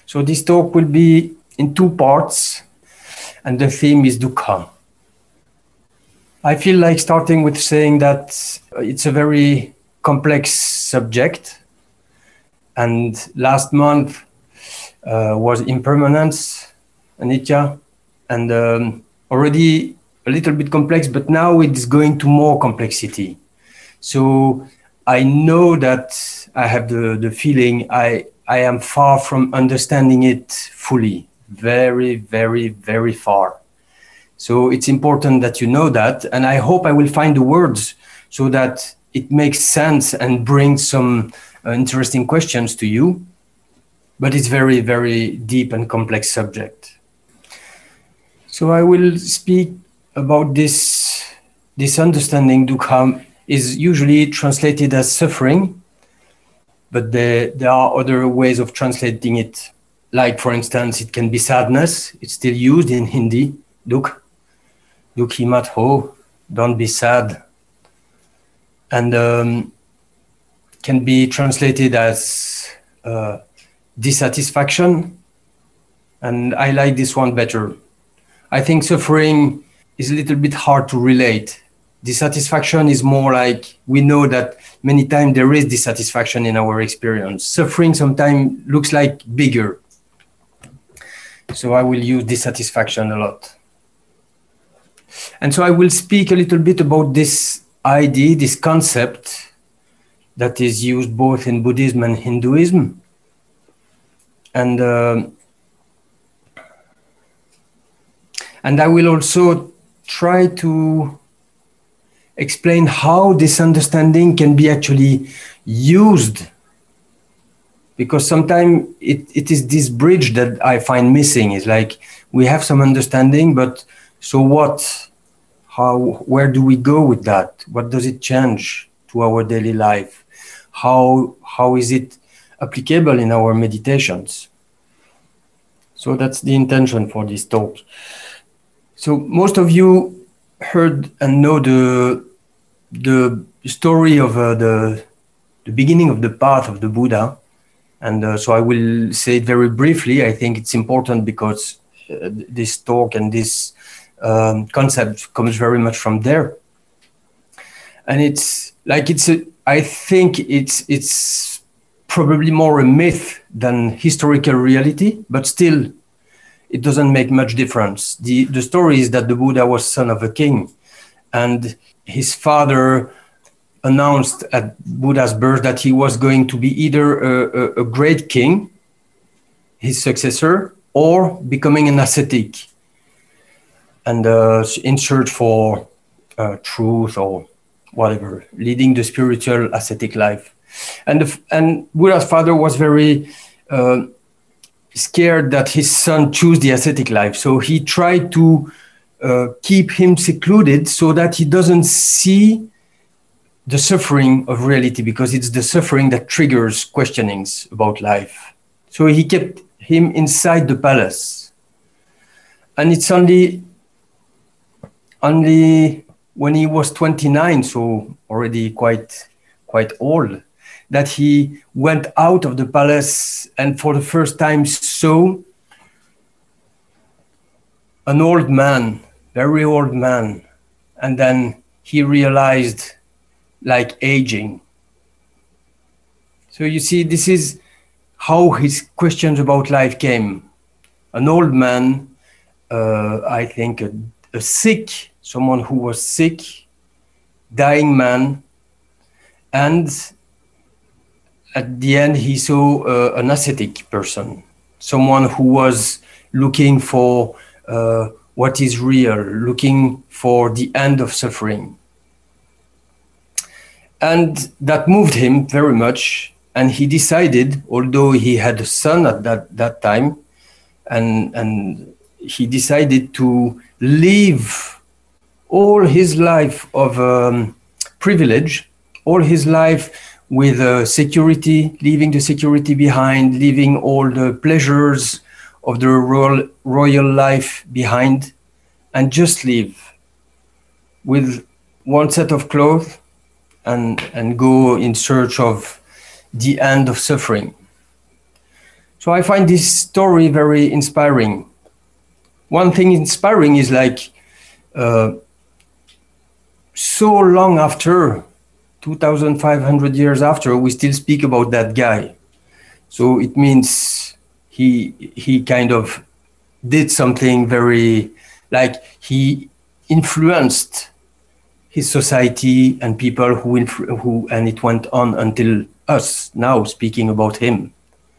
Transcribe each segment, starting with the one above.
So this talk will be in two parts, and the theme is dukkha. I feel like starting with saying that it's a very complex subject, and last month was impermanence, anicca, and already a little bit complex, but now it's going to more complexity. So I know that I have the feeling I am far from understanding it fully, very, very, very far. So it's important that you know that, and I hope I will find the words so that it makes sense and brings some interesting questions to you. But it's very, very deep and complex subject. So I will speak about this understanding. Dukkha is usually translated as suffering, but there are other ways of translating it. Like, for instance, it can be sadness. It's still used in Hindi, dukh, dukhi mat ho, don't be sad. And can be translated as dissatisfaction. And I like this one better. I think suffering is a little bit hard to relate. Dissatisfaction is more like we know that many times there is dissatisfaction in our experience. Suffering sometimes looks like bigger. So I will use dissatisfaction a lot. And so I will speak a little bit about this idea, this concept that is used both in Buddhism and Hinduism. And I will also try to explain how this understanding can be actually used, because sometimes it is this bridge that I find missing. It's like we have some understanding, but so what? Where do we go with that? What does it change to our daily life? How is it applicable in our meditations? So that's the intention for this talk. So most of you heard and know the story of the beginning of the path of the Buddha. And so I will say it very briefly. I think it's important because this talk and this concept comes very much from there. And it's like I think it's probably more a myth than historical reality, but still it doesn't make much difference. The story is that the Buddha was son of a king, and his father announced at Buddha's birth that he was going to be either a great king, his successor, or becoming an ascetic, and in search for truth or whatever, leading the spiritual ascetic life. And Buddha's father was very scared that his son choose the ascetic life. So he tried to keep him secluded so that he doesn't see the suffering of reality, because it's the suffering that triggers questionings about life. So he kept him inside the palace. And it's only when he was 29, so already quite old, that he went out of the palace and for the first time saw an old man, very old man. And then he realized like aging. So you see, this is how his questions about life came. An old man, I think a sick, someone who was sick, dying man, and at the end he saw an ascetic person, someone who was looking for what is real, looking for the end of suffering. And that moved him very much, and he decided, although he had a son at that time, and he decided to leave all his life of privilege, all his life with security, leaving the security behind, leaving all the pleasures of the royal life behind, and just live with one set of clothes and go in search of the end of suffering. So I find this story very inspiring. One thing inspiring is like so long after, 2,500 years after, we still speak about that guy. So it means he kind of did something very, like he influenced his society and people who and it went on until us now speaking about him.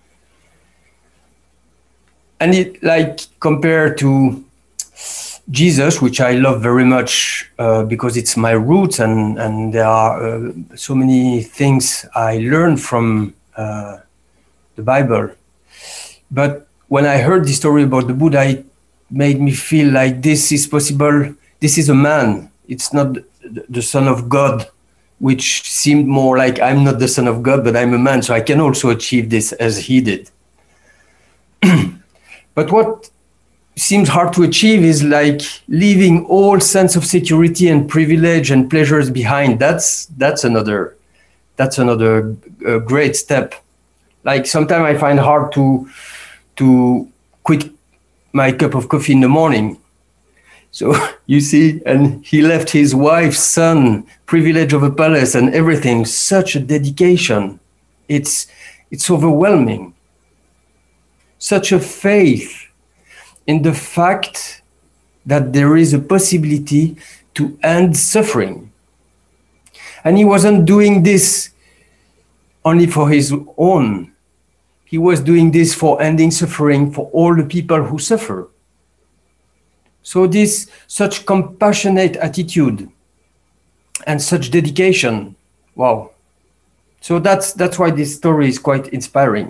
And it, like, compared to Jesus, which I love very much because it's my roots, and there are so many things I learned from the Bible. But when I heard the story about the Buddha, it made me feel like this is possible. This is a man. It's not the Son of God, which seemed more like I'm not the Son of God, but I'm a man, so I can also achieve this as he did. But what seems hard to achieve is like leaving all sense of security and privilege and pleasures behind. That's another great step. Like sometimes I find hard to quit my cup of coffee in the morning. So you see, and he left his wife, son, privilege of a palace and everything, such a dedication. It's overwhelming. Such a faith in the fact that there is a possibility to end suffering. And he wasn't doing this only for his own. He was doing this for ending suffering for all the people who suffer. So this such compassionate attitude and such dedication, wow. So that's why this story is quite inspiring.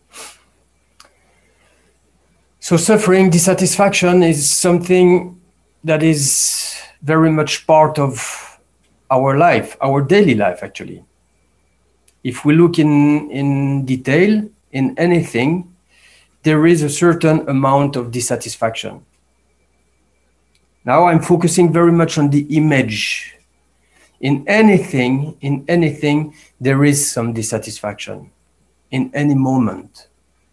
So suffering, dissatisfaction is something that is very much part of our life, our daily life, actually. If we look in detail in anything, there is a certain amount of dissatisfaction. Now I'm focusing very much on the image. In anything, there is some dissatisfaction in any moment.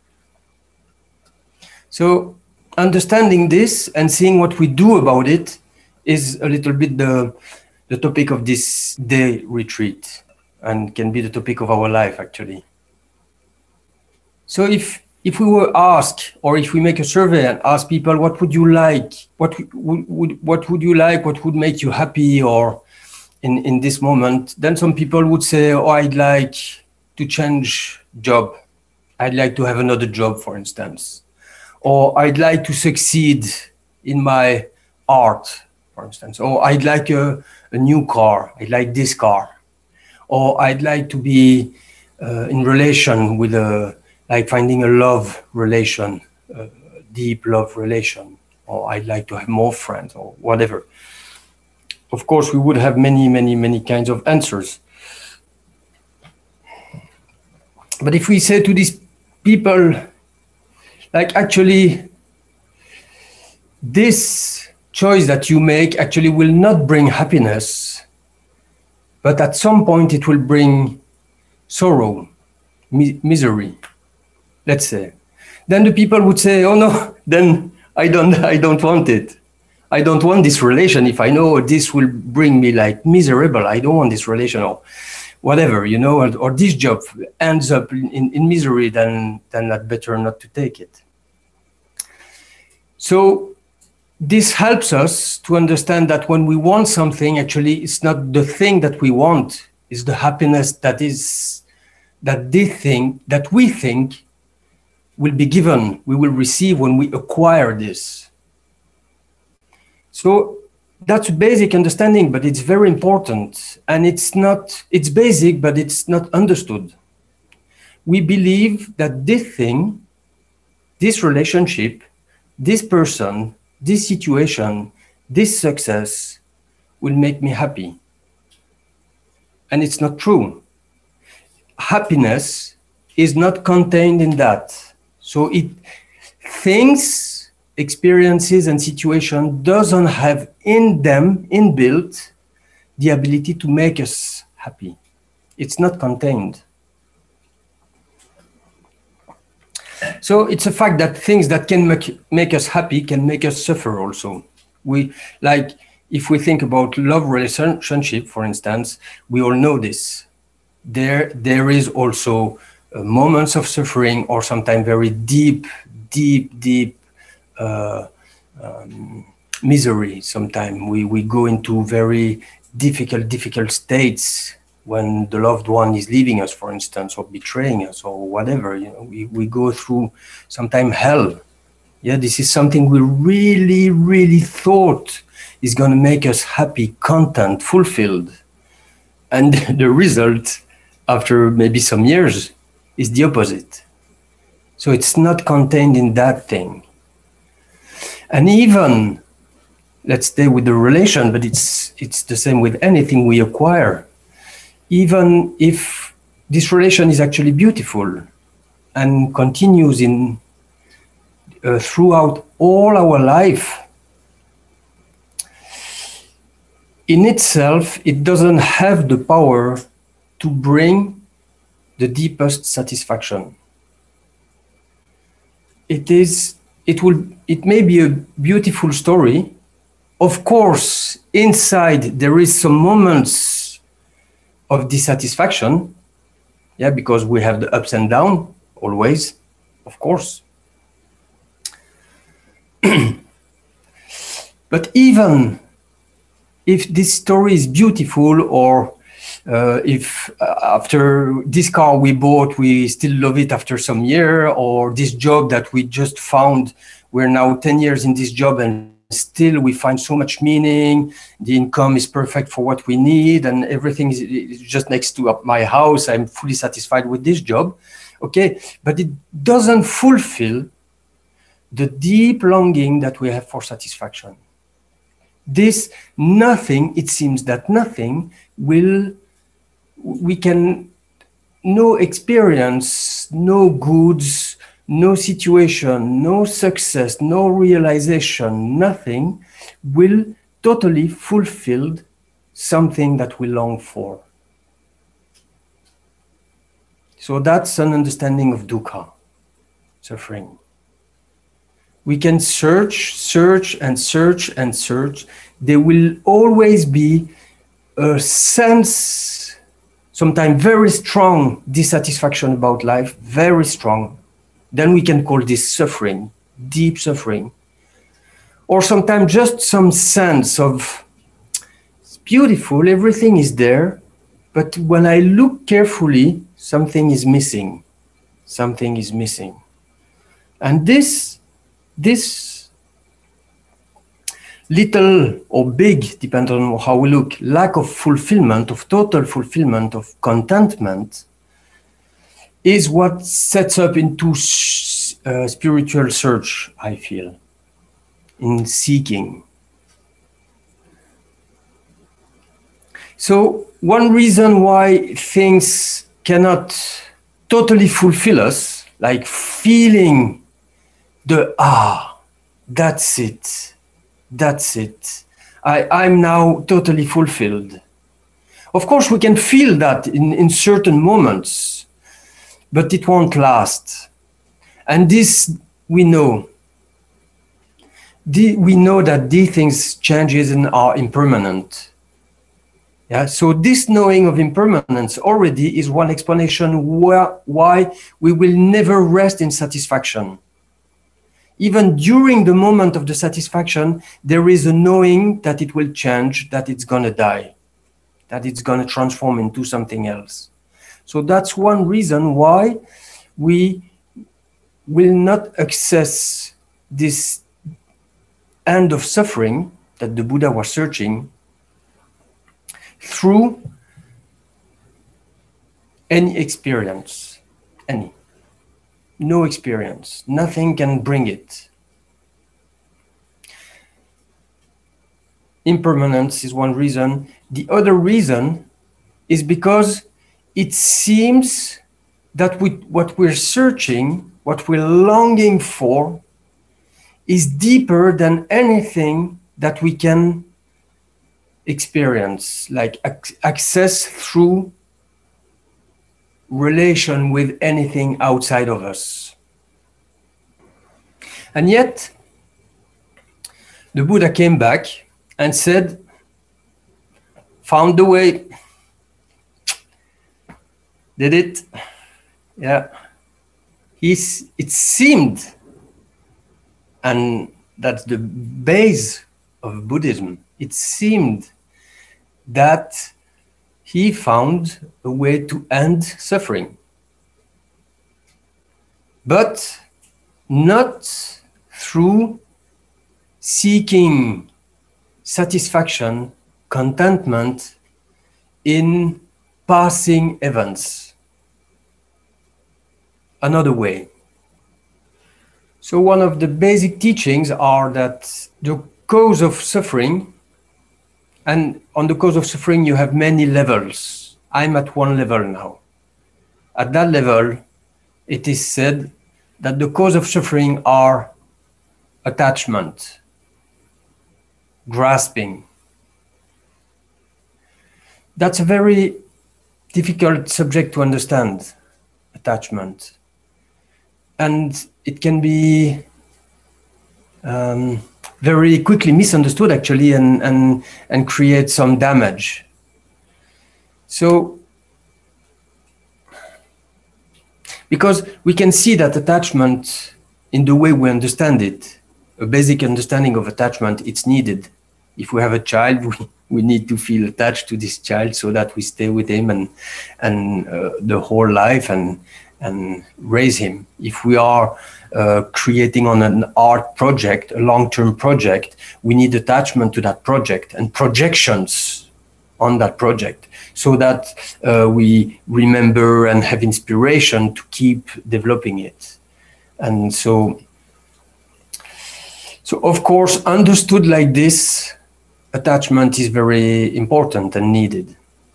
So understanding this and seeing what we do about it is a little bit the topic of this day retreat, and can be the topic of our life, actually. So if we were asked, or if we make a survey and ask people, what would you like? What would you like? What would make you happy, or in this moment? Then some people would say, oh, I'd like to change job. I'd like to have another job, for instance. Or I'd like to succeed in my art, for instance. Or I'd like a new car. I'd like this car. Or I'd like to be in relation with like finding a love relation, a deep love relation. Or I'd like to have more friends, or whatever. Of course, we would have many kinds of answers. But if we say to these people, like, actually, this choice that you make actually will not bring happiness, but at some point it will bring sorrow, misery, let's say. Then the people would say, oh no, then I don't want it. I don't want this relation. If I know this will bring me like miserable, I don't want this relation, or whatever, you know, or this job ends up in misery, then I'd better not to take it. So this helps us to understand that when we want something, actually, it's not the thing that we want, it's the happiness that we think will be given, we will receive when we acquire this. So that's a basic understanding, but it's very important. And it's basic, but it's not understood. We believe that this thing, this relationship, this person, this situation, this success will make me happy. And it's not true. Happiness is not contained in that. So things, experiences and situation doesn't have in them, inbuilt, the ability to make us happy. It's not contained. So it's a fact that things that can make us happy can make us suffer also. We like, if we think about love relationship, for instance, we all know this. There is also moments of suffering, or sometimes very deep uh, misery. Sometimes we go into very difficult states when the loved one is leaving us, for instance, or betraying us, or whatever. You know, we go through sometimes hell. Yeah, this is something we really thought is going to make us happy, content, fulfilled, and the result, after maybe some years, is the opposite. So it's not contained in that thing. And even, let's stay with the relation, but it's the same with anything we acquire. Even if this relation is actually beautiful and continues in throughout all our life, in itself, it doesn't have the power to bring the deepest satisfaction. It may be a beautiful story. Of course, inside there is some moments of dissatisfaction, yeah, because we have the ups and downs always, of course. But even if this story is beautiful, or if after this car we bought, we still love it after some year, or this job that we just found, we're now 10 years in this job and still we find so much meaning, the income is perfect for what we need, and everything is just next to my house, I'm fully satisfied with this job. Okay, but it doesn't fulfill the deep longing that we have for satisfaction. This nothing, it seems that nothing we can, no experience, no goods, no situation, no success, no realization, nothing will totally fulfill something that we long for. So that's an understanding of dukkha, suffering. We can search and search. There will always be a sense, sometimes very strong dissatisfaction about life, very strong. Then we can call this suffering, deep suffering. Or sometimes just some sense of, it's beautiful, everything is there, but when I look carefully, something is missing. Something is missing. And this little or big, depending on how we look, lack of fulfillment, of total fulfillment, of contentment, is what sets up into spiritual search, I feel, in seeking. So one reason why things cannot totally fulfill us, like feeling that's it. I'm now totally fulfilled. Of course, we can feel that in certain moments, but it won't last. And this we know. We know that these things changes and are impermanent. Yeah. So this knowing of impermanence already is one explanation why we will never rest in satisfaction. Even during the moment of the satisfaction, there is a knowing that it will change, that it's going to die, that it's going to transform into something else. So that's one reason why we will not access this end of suffering that the Buddha was searching through any experience, any. No experience, nothing can bring it. Impermanence is one reason. The other reason is because it seems that what we're searching, what we're longing for, is deeper than anything that we can experience, like access through relation with anything outside of us. And yet, the Buddha came back and said, found the way, did it, yeah. It seemed, and that's the base of Buddhism, it seemed that he found a way to end suffering. But not through seeking satisfaction, contentment in passing events. Another way. So one of the basic teachings are that the cause of suffering, and on the cause of suffering you have many levels. I'm at one level now. At that level, it is said that the cause of suffering are attachment, grasping. That's a very difficult subject to understand, attachment. And it can be very quickly misunderstood actually and create some damage. So, because we can see that attachment in the way we understand it, a basic understanding of attachment, it's needed. If we have a child, we need to feel attached to this child so that we stay with him and the whole life and raise him. If we are creating on an art project, a long-term project, we need attachment to that project and projections on that project so that we remember and have inspiration to keep developing it. And so of course, understood like this, attachment is very important and needed.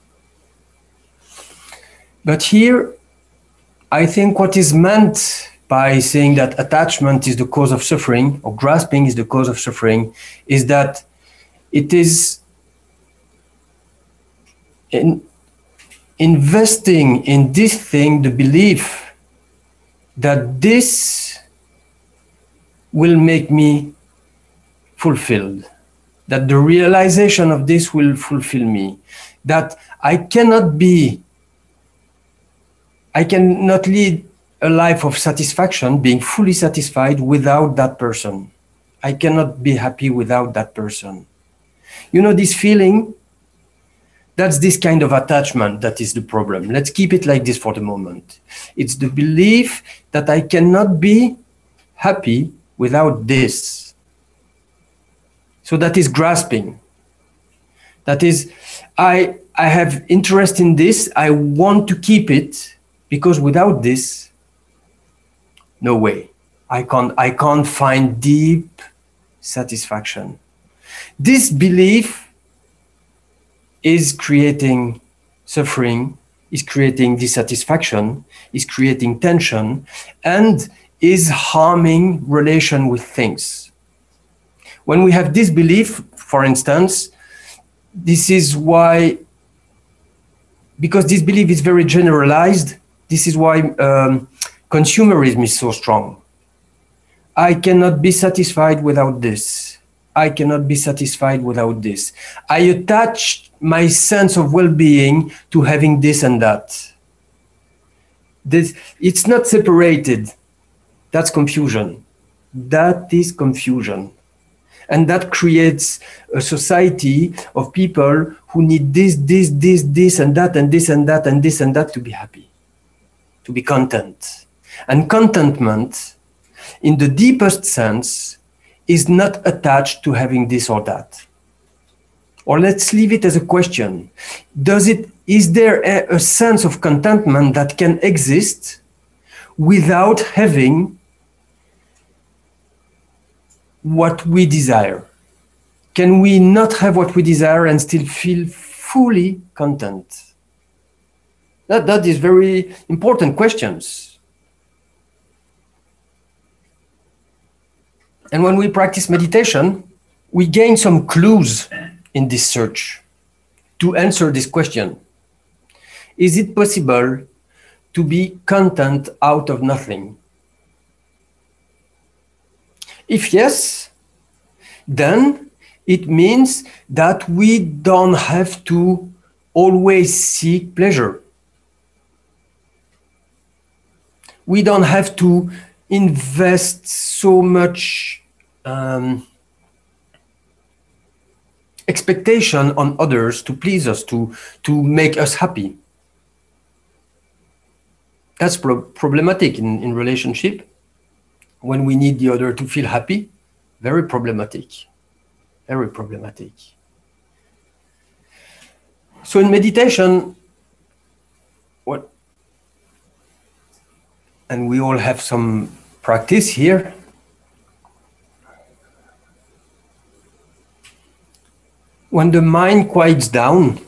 But here, I think what is meant by saying that attachment is the cause of suffering, or grasping is the cause of suffering, is that it is investing in this thing, the belief that this will make me fulfilled, that the realization of this will fulfill me, that I cannot lead a life of satisfaction, being fully satisfied without that person. I cannot be happy without that person. You know, this feeling, that's this kind of attachment that is the problem. Let's keep it like this for the moment. It's the belief that I cannot be happy without this. So that is grasping. That is, I have interest in this, I want to keep it, because without this, no way. I can't find deep satisfaction. This belief is creating suffering, is creating dissatisfaction, is creating tension, and is harming relation with things. When we have this belief, for instance, this is why, because this belief is very generalized, this is why consumerism is so strong. I cannot be satisfied without this. I cannot be satisfied without this. I attach my sense of well-being to having this and that. It's not separated. That's confusion. That is confusion. And that creates a society of people who need this, and that, and this, and that, and this, and that to be happy, to be content. And contentment, in the deepest sense, is not attached to having this or that. Or let's leave it as a question. Is there a sense of contentment that can exist without having what we desire? Can we not have what we desire and still feel fully content? That is very important questions. And when we practice meditation, we gain some clues in this search to answer this question. Is it possible to be content out of nothing? If yes, then it means that we don't have to always seek pleasure. We don't have to invest so much expectation on others to please us, to make us happy. That's problematic in relationship. When we need the other to feel happy, very problematic, very problematic. So in meditation, what, and we all have some practice here. When the mind quiets down,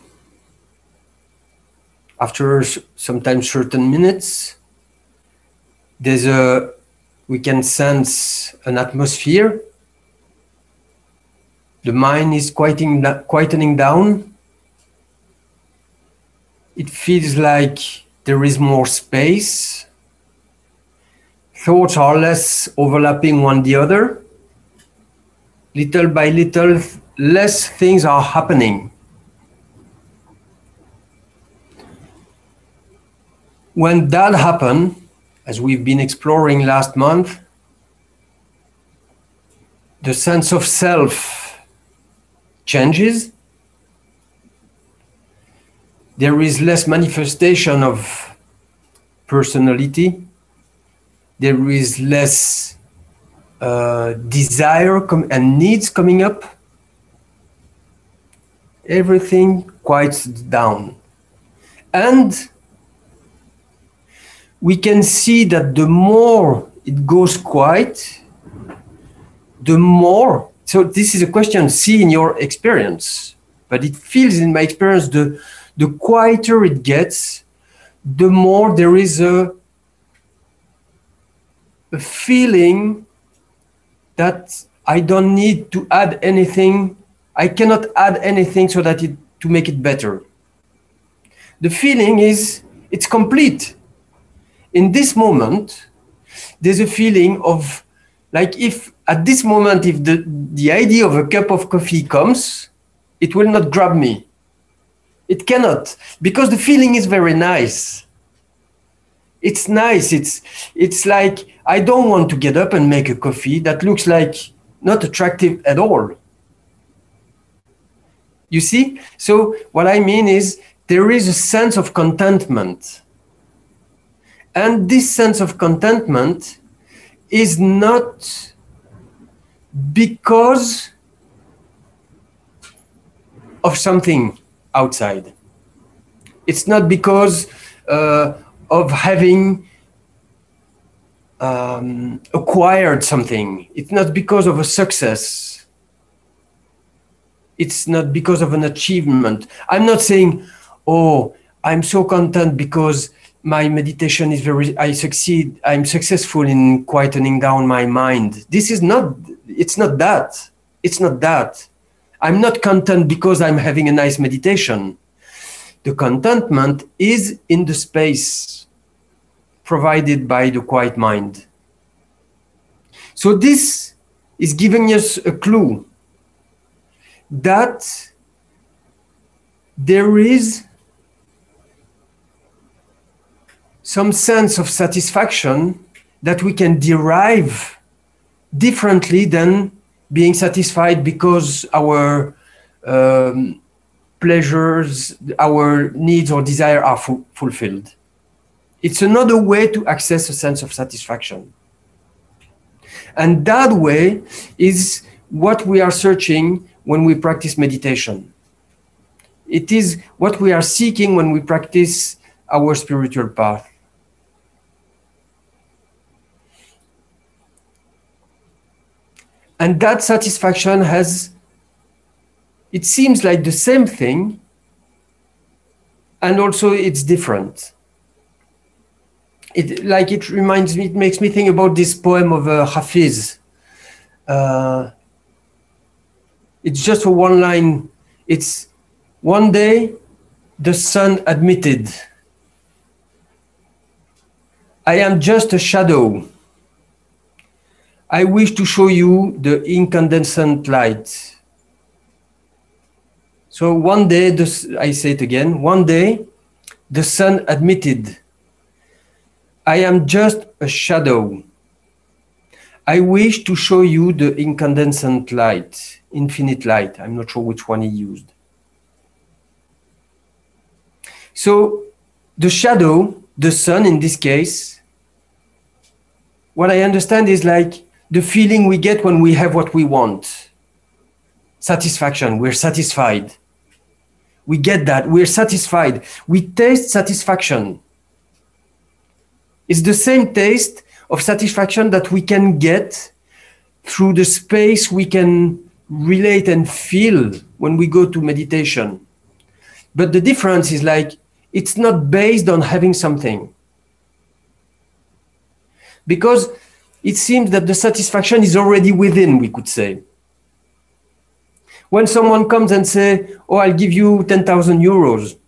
after sometimes certain minutes, we can sense an atmosphere. The mind is quietening down. It feels like there is more space. Thoughts are less overlapping one the other. Little by little, less things are happening. When that happens, as we've been exploring last month, the sense of self changes. There is less manifestation of personality. There is less desire and needs coming up. Everything quiets down. And we can see that the more it goes quiet, the more, so this is a question, see in your experience, but it feels in my experience, the quieter it gets, the more there is a feeling that I don't need to add anything. I cannot add anything so that to make it better. The feeling is it's complete. In this moment, there's a feeling of like if at this moment, if the idea of a cup of coffee comes, it will not grab me. It cannot, because the feeling is very nice. It's nice. It's like, I don't want to get up and make a coffee that looks like not attractive at all. You see? So what I mean is there is a sense of contentment. And this sense of contentment is not because of something outside. It's not because of having acquired something. It's not because of a success. It's not because of an achievement. I'm not saying, oh, I'm so content because my meditation is I succeed, I'm successful in quietening down my mind. It's not that. It's not that. I'm not content because I'm having a nice meditation. The contentment is in the space provided by the quiet mind. So this is giving us a clue that there is some sense of satisfaction that we can derive differently than being satisfied because our pleasures, our needs or desire are fulfilled. It's another way to access a sense of satisfaction. And that way is what we are searching when we practice meditation. It is what we are seeking when we practice our spiritual path. And that satisfaction it seems like the same thing, and also it's different. It makes me think about this poem of Hafiz. It's just for one line. It's one day the sun admitted, I am just a shadow. I wish to show you the incandescent light. So one day, I say it again, one day, the sun admitted, I am just a shadow. I wish to show you the incandescent light, infinite light. I'm not sure which one he used. So the shadow, the sun in this case, what I understand is like the feeling we get when we have what we want. Satisfaction, we're satisfied. We get that, we're satisfied. We taste satisfaction. It's the same taste of satisfaction that we can get through the space we can relate and feel when we go to meditation. But the difference is like, it's not based on having something. Because it seems that the satisfaction is already within, we could say. When someone comes and say, oh, I'll give you 10,000 euros,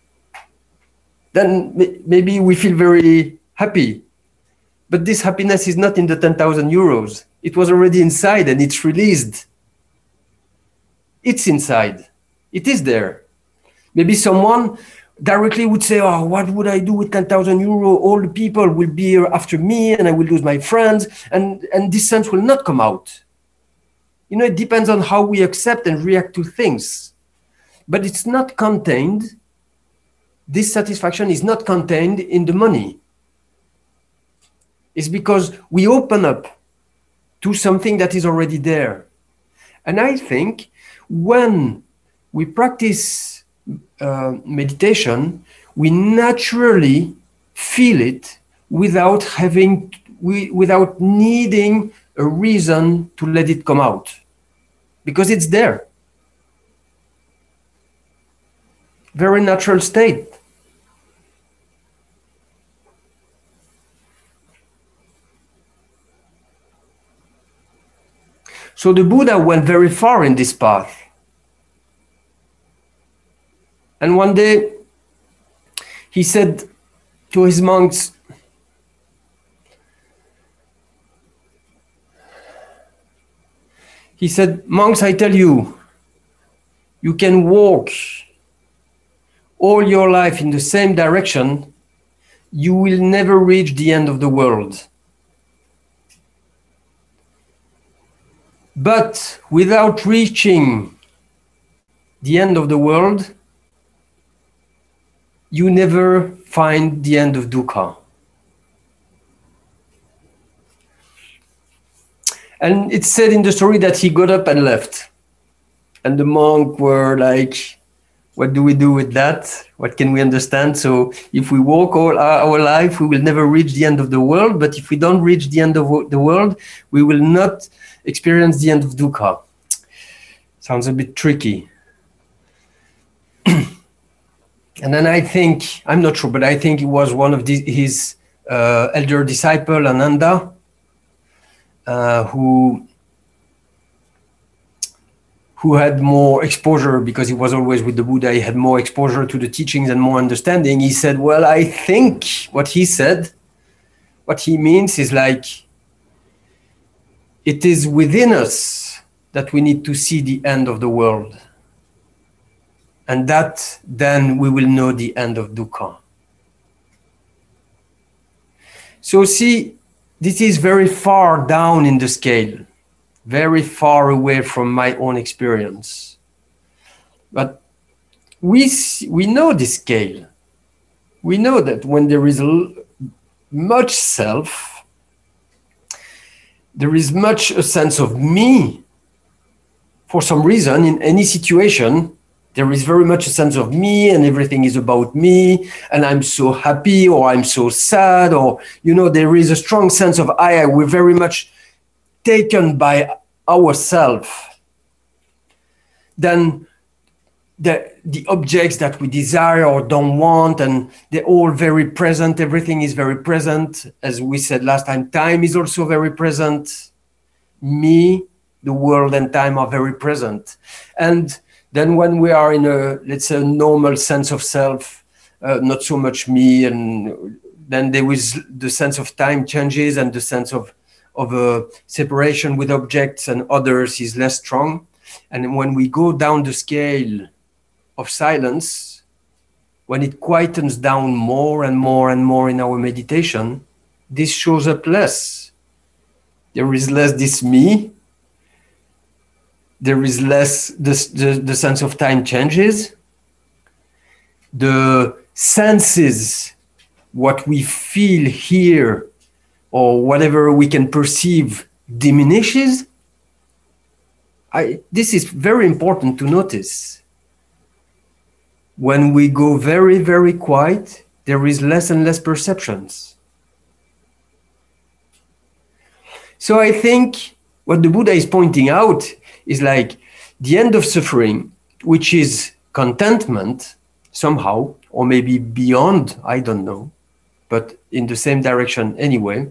then maybe we feel very happy. But this happiness is not in the 10,000 euros. It was already inside and it's released. It's inside. It is there. Maybe someone directly would say, oh, what would I do with 10,000 euro? All the people will be after me and I will lose my friends. And this sense will not come out. You know, it depends on how we accept and react to things. But it's not contained. This satisfaction is not contained in the money. It's because we open up to something that is already there. And I think when we practice meditation, we naturally feel it without needing a reason to let it come out, because it's there. Very natural state. So the Buddha went very far in this path. And one day he said to his monks, he said, monks, I tell you, you can walk all your life in the same direction, you will never reach the end of the world. But without reaching the end of the world, you never find the end of dukkha. And it's said in the story that he got up and left. And the monks were like, what do we do with that? What can we understand? So if we walk all our life, we will never reach the end of the world. But if we don't reach the end of the world, we will not experience the end of dukkha. Sounds a bit tricky. And then I think, I'm not sure, but I think it was one of his elder disciple, Ananda, who had more exposure, because he was always with the Buddha, he had more exposure to the teachings and more understanding. He said, well, I think what he said, what he means is like, it is within us that we need to see the end of the world. And that then we will know the end of dukkha. So see, this is very far down in the scale, very far away from my own experience. But we know this scale. We know that when there is much self, there is much a sense of me. For some reason, in any situation, there is very much a sense of me and everything is about me and I'm so happy or I'm so sad, or, you know, there is a strong sense of we're very much taken by ourselves. Then the objects that we desire or don't want, and they're all very present. Everything is very present. As we said last time, time is also very present. Me, the world and time are very present. And then when we are in a, let's say, a normal sense of self, not so much me, and then there is the sense of time changes and the sense of of a separation with objects and others is less strong. And when we go down the scale of silence, when it quietens down more and more and more in our meditation, this shows up less. There is less this me. There is less the sense of time changes. The senses, what we feel here or whatever we can perceive, diminishes. This is very important to notice. When we go very, very quiet, there is less and less perceptions. So I think what the Buddha is pointing out is like the end of suffering, which is contentment somehow, or maybe beyond, I don't know, but in the same direction anyway,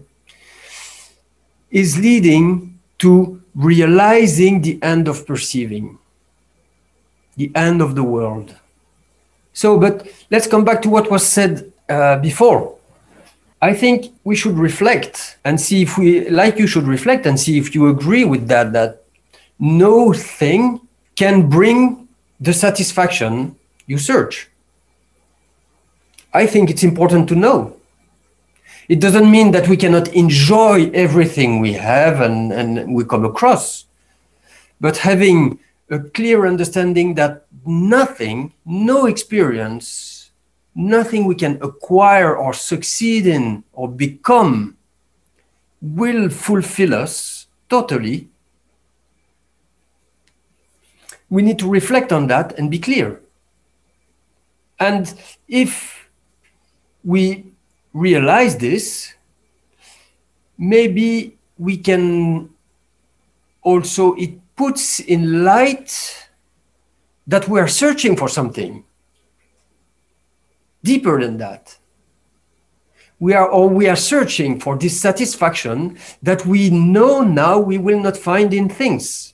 is leading to realizing the end of perceiving, the end of the world. So, but let's come back to what was said before. I think we should reflect and see if we, like you should reflect and see if you agree with that, that no thing can bring the satisfaction you search. I think it's important to know. It doesn't mean that we cannot enjoy everything we have and we come across, but having a clear understanding that nothing, no experience, nothing we can acquire or succeed in or become will fulfill us totally. We need to reflect on that and be clear. And if we realize this, maybe we can also, it puts in light that we are searching for something deeper than that. We are searching for this satisfaction that we know now we will not find in things.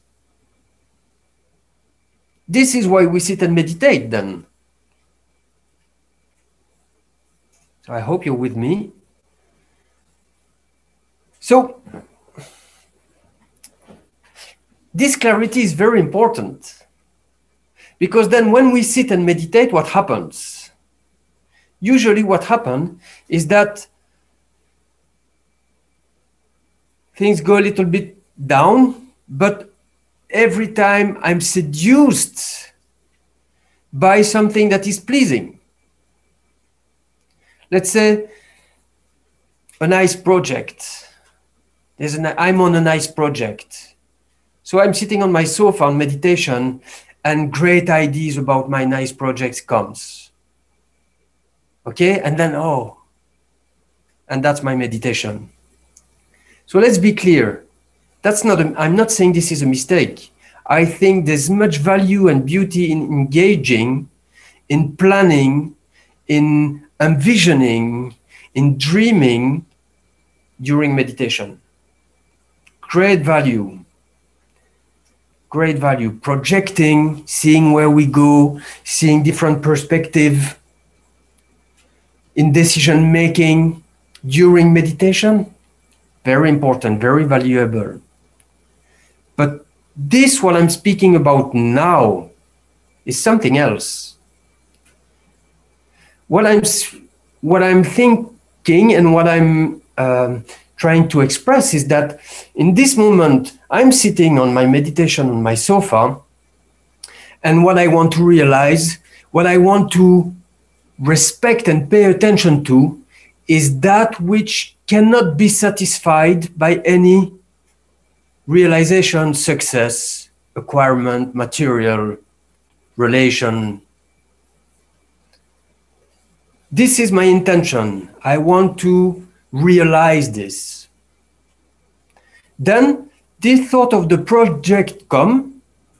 This is why we sit and meditate then. So I hope you're with me. So this clarity is very important, because then when we sit and meditate, what happens? Usually what happens is that things go a little bit down, but every time I'm seduced by something that is pleasing. Let's say a nice project. I'm on a nice project. So I'm sitting on my sofa on meditation and great ideas about my nice projects comes. Okay, and then, and that's my meditation. So let's be clear. I'm not saying this is a mistake. I think there's much value and beauty in engaging, in planning, in envisioning, in dreaming during meditation. Great value. Great value. Projecting, seeing where we go, seeing different perspectives. In decision making during meditation, very important, very valuable. But this, what I'm speaking about now, is something else. What I'm thinking and what I'm trying to express is that in this moment, I'm sitting on my meditation on my sofa, and what I want to realize, what I want to respect and pay attention to is that which cannot be satisfied by any realization, success, acquirement, material, relation. This is my intention. I want to realize this. Then this thought of the project come,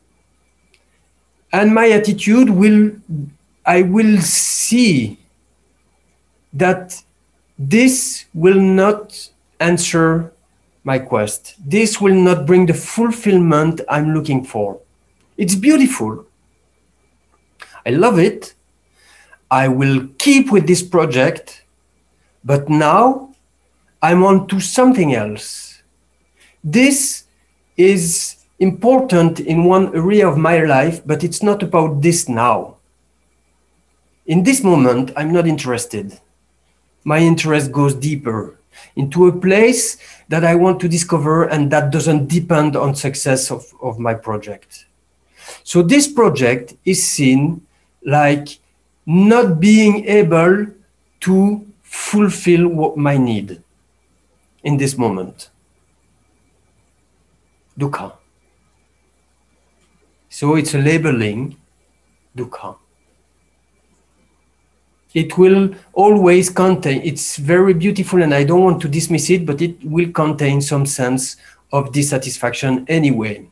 and my attitude I will see that this will not answer my quest. This will not bring the fulfillment I'm looking for. It's beautiful. I love it. I will keep with this project, but now I'm on to something else. This is important in one area of my life, but it's not about this now. In this moment, I'm not interested. My interest goes deeper into a place that I want to discover, and that doesn't depend on success of my project. So this project is seen like not being able to fulfill what my need in this moment. Dukkha. So it's a labeling, dukkha. It will always contain, it's very beautiful and I don't want to dismiss it, but it will contain some sense of dissatisfaction anyway.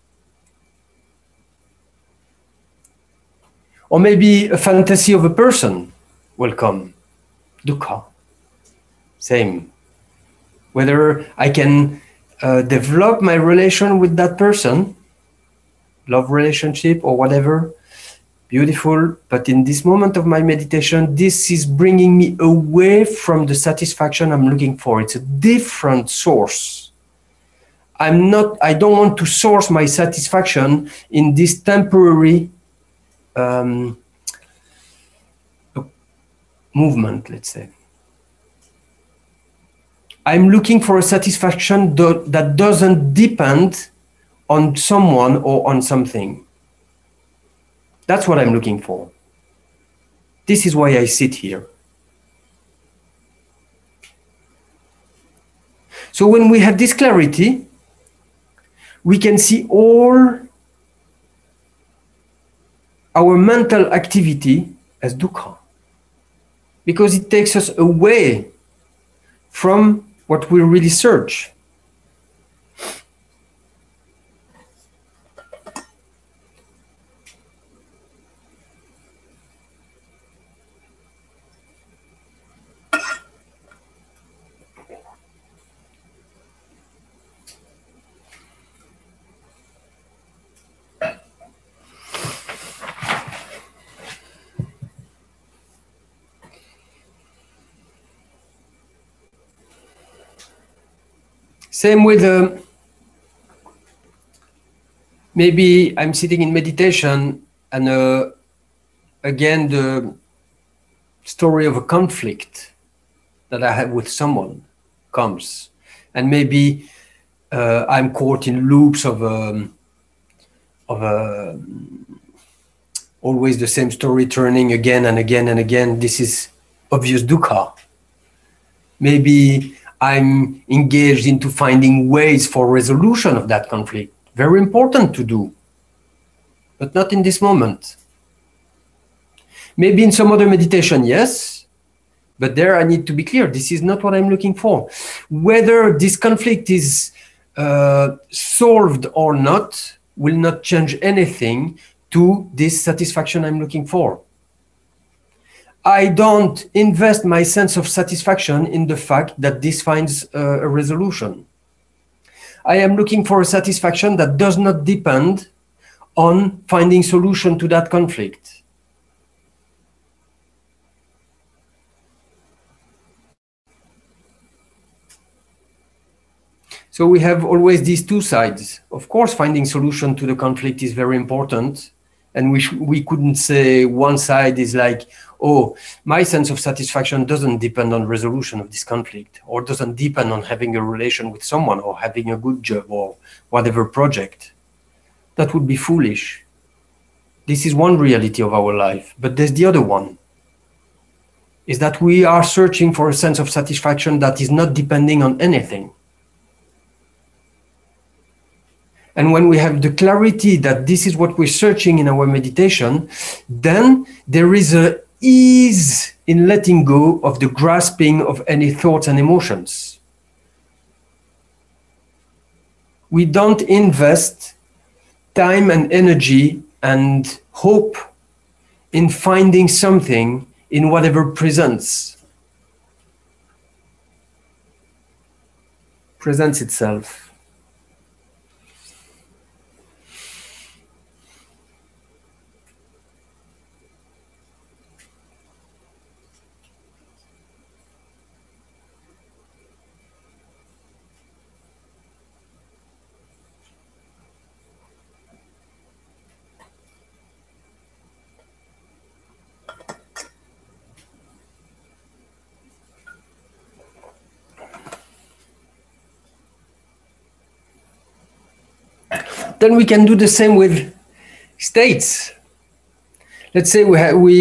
Or maybe a fantasy of a person will come, dukkha. Same. Whether I can develop my relation with that person, love relationship or whatever, beautiful. But in this moment of my meditation, this is bringing me away from the satisfaction I'm looking for. It's a different source. I don't want to source my satisfaction in this temporary movement, let's say. I'm looking for a satisfaction that doesn't depend on someone or on something. That's what I'm looking for. This is why I sit here. So when we have this clarity, we can see all our mental activity as dukkha, because it takes us away from what we really search. Same with maybe I'm sitting in meditation and again the story of a conflict that I have with someone comes, and maybe I'm caught in loops of always the same story turning again and again and again. This is obvious dukkha. Maybe I'm engaged into finding ways for resolution of that conflict. Very important to do, but not in this moment. Maybe in some other meditation, yes, but there I need to be clear. This is not what I'm looking for. Whether this conflict is solved or not will not change anything to this satisfaction I'm looking for. I don't invest my sense of satisfaction in the fact that this finds a resolution. I am looking for a satisfaction that does not depend on finding solution to that conflict. So we have always these two sides. Of course, finding solution to the conflict is very important. And we couldn't say one side is like, oh, my sense of satisfaction doesn't depend on resolution of this conflict, or doesn't depend on having a relation with someone or having a good job or whatever project. That would be foolish. This is one reality of our life, but there's the other one, is that we are searching for a sense of satisfaction that is not depending on anything. And when we have the clarity that this is what we're searching in our meditation, then there is a ease in letting go of the grasping of any thoughts and emotions. We don't invest time and energy and hope in finding something in whatever presents itself. then we can do the same with states. Let's say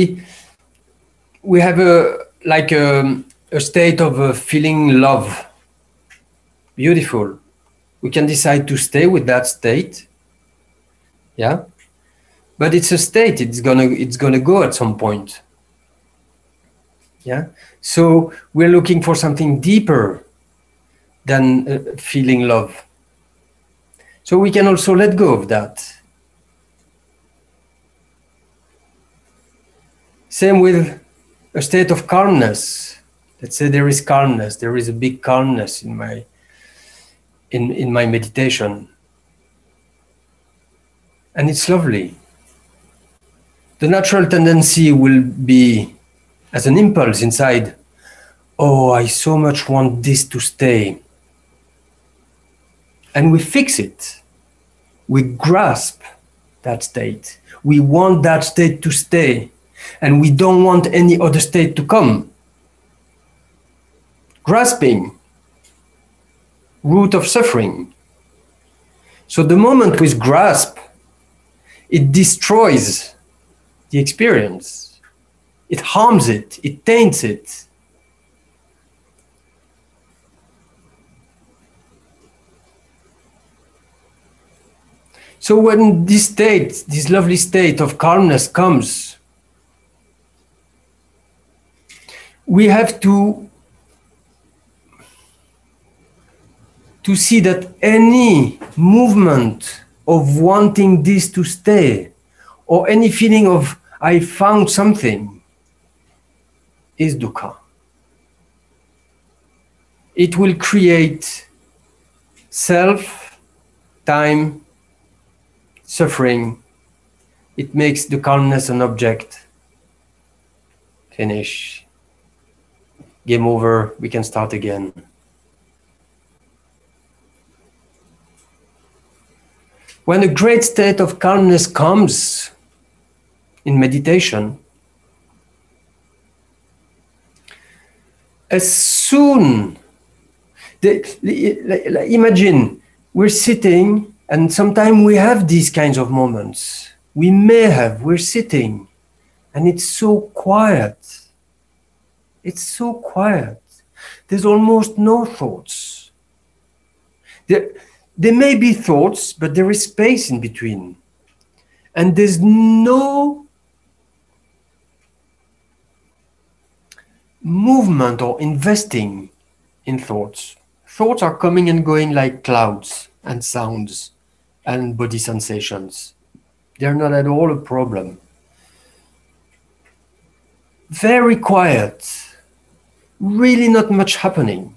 we have a state of feeling love. Beautiful. We can decide to stay with that state. Yeah. But it's a state. It's gonna go at some point. Yeah. So we're looking for something deeper than feeling love. So we can also let go of that. Same with a state of calmness. Let's say there is calmness. There is a big calmness in my meditation. And it's lovely. The natural tendency will be, as an impulse inside, oh, I so much want this to stay. And we fix it. We grasp that state. We want that state to stay. And we don't want any other state to come. Grasping, root of suffering. So the moment we grasp, it destroys the experience. It harms it. It taints it. So when this state, this lovely state of calmness comes, we have to see that any movement of wanting this to stay, or any feeling of I found something, is dukkha. It will create self, time, suffering. It makes the calmness an object. Finish. Game over. We can start again. When a great state of calmness comes in meditation, as soon, imagine we're sitting, and sometimes we have these kinds of moments. We're sitting, and it's so quiet. It's so quiet. There's almost no thoughts. There may be thoughts, but there is space in between. And there's no movement or investing in thoughts. Thoughts are coming and going like clouds and sounds and body sensations. They're not at all a problem. Very quiet. Really not much happening.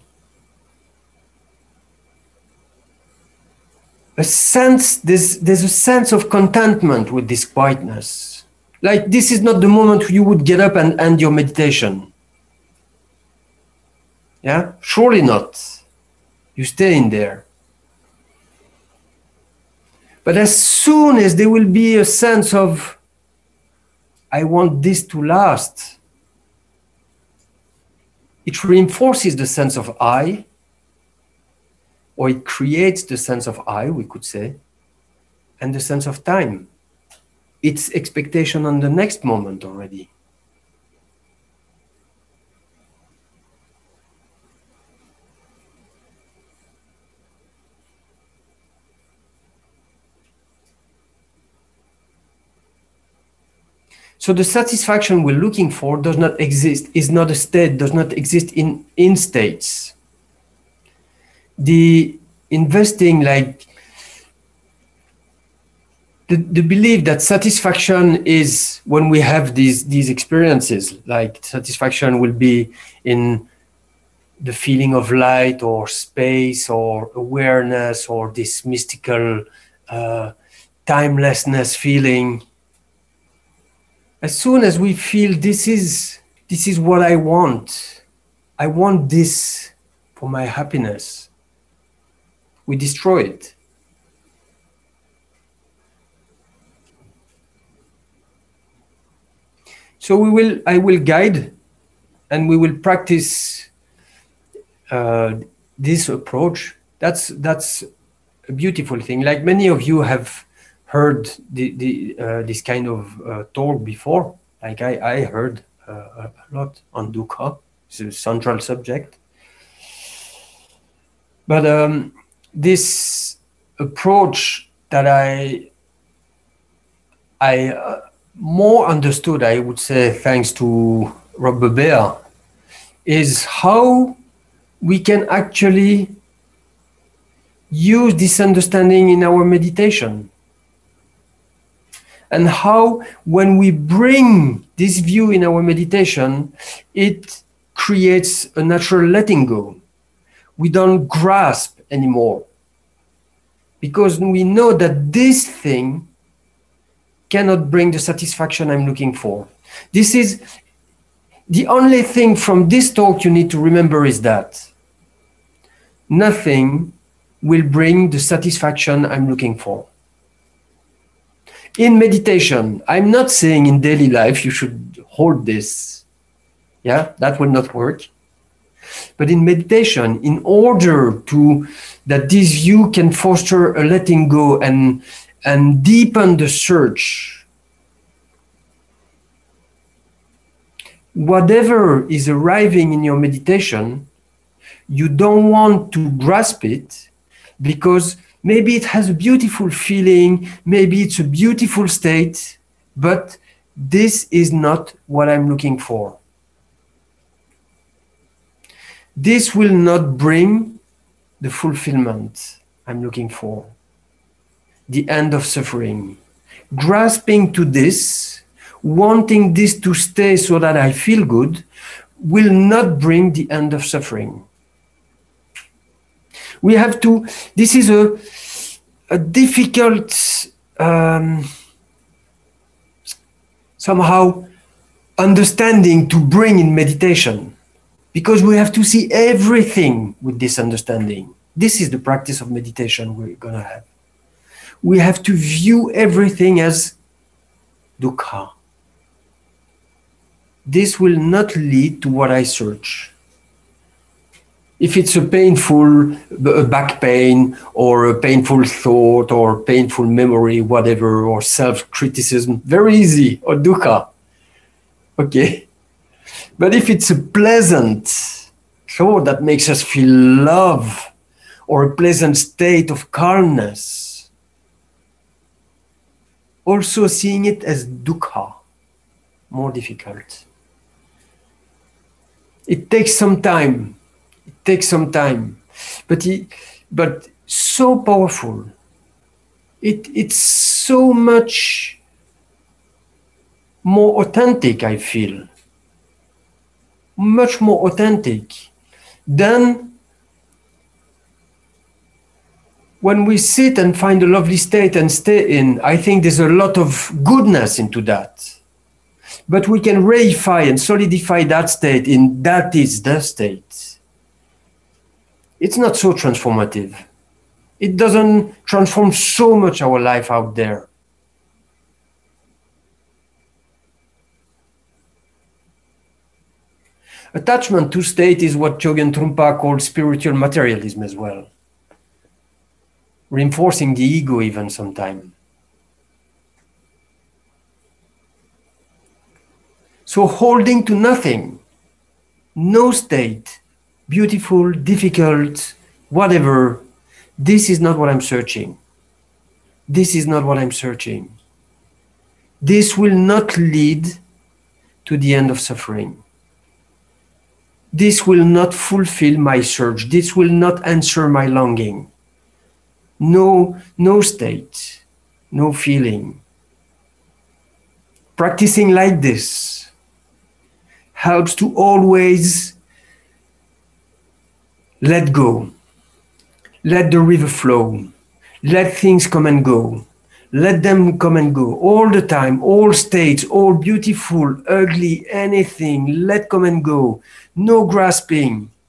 There's a sense of contentment with this quietness. Like this is not the moment you would get up and end your meditation. Yeah, surely not. You stay in there. But as soon as there will be a sense of, I want this to last, it reinforces the sense of I, or it creates the sense of I, we could say, and the sense of time. It's expectation on the next moment already. So the satisfaction we're looking for does not exist, is not a state, does not exist in states. The investing, like the belief that satisfaction is when we have these experiences, like satisfaction will be in the feeling of light or space or awareness or this mystical timelessness feeling. As soon as we feel this is what I want this for my happiness, we destroy it. So I will guide, and we will practice this approach. That's a beautiful thing. Like many of you have heard this kind of talk before. Like I heard a lot on dukkha. It's a central subject. But this approach that I more understood, I would say, thanks to Robert Bear, is how we can actually use this understanding in our meditation. And how, when we bring this view in our meditation, it creates a natural letting go. We don't grasp anymore. Because we know that this thing cannot bring the satisfaction I'm looking for. This is the only thing from this talk you need to remember, is that nothing will bring the satisfaction I'm looking for. In meditation, I'm not saying in daily life you should hold this. Yeah, that will not work. But in meditation, in order to that this view can foster a letting go and deepen the search, whatever is arriving in your meditation, you don't want to grasp it, because maybe it has a beautiful feeling, maybe it's a beautiful state, but this is not what I'm looking for. This will not bring the fulfillment I'm looking for, the end of suffering. Grasping to this, wanting this to stay so that I feel good, will not bring the end of suffering. We have to, this is a difficult, somehow, understanding to bring in meditation, because we have to see everything with this understanding. This is the practice of meditation we're going to have. We have to view everything as dukkha. This will not lead to what I search. If it's a painful back pain, or a painful thought, or painful memory, whatever, or self-criticism, very easy, or dukkha. Okay. But if it's a pleasant thought that makes us feel love, or a pleasant state of calmness, also seeing it as dukkha, more difficult. It takes some time. It takes some time, but so powerful. It's so much more authentic, I feel. Much more authentic than when we sit and find a lovely state and stay in. I think there's a lot of goodness into that. But we can reify and solidify that state in that is the state. It's not so transformative. It doesn't transform so much our life out there. Attachment to state is what Chogyam Trungpa called spiritual materialism as well. Reinforcing the ego even sometimes. So holding to nothing, no state, beautiful, difficult, whatever, this is not what I'm searching. This is not what I'm searching. This will not lead to the end of suffering. This will not fulfill my search. This will not answer my longing. No state, no feeling. Practicing like this helps to always let go. Let the river flow. Let things come and go. Let them come and go all the time, all states, all beautiful, ugly, anything, let come and go. No grasping.